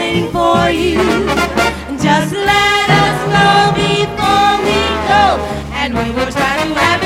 waiting for you. Just let us know before we go, and we will try to have